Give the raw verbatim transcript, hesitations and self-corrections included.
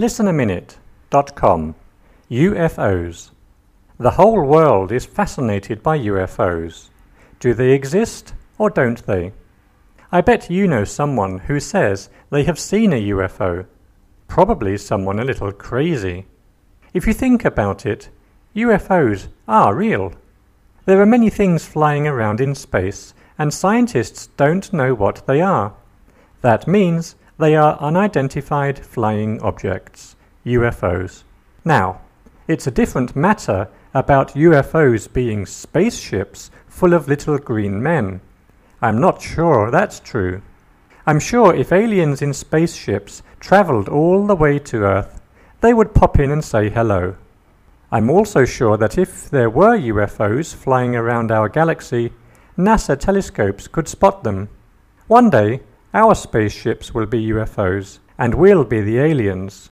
listen a minute dot com U F Os. The whole world is fascinated by U F Os. Do they exist or don't they? I bet you know someone who says they have seen a U F O. Probably someone a little crazy. If you think about it, U F Os are real. There are many things flying around in space, and scientists don't know what they are. That means they are unidentified flying objects, U F Os. Now, it's a different matter about U F Os being spaceships full of little green men. I'm not sure that's true. I'm sure if aliens in spaceships travelled all the way to Earth, they would pop in and say hello. I'm also sure that if there were U F Os flying around our galaxy, NASA telescopes could spot them. One day, our spaceships will be U F Os, and we'll be the aliens.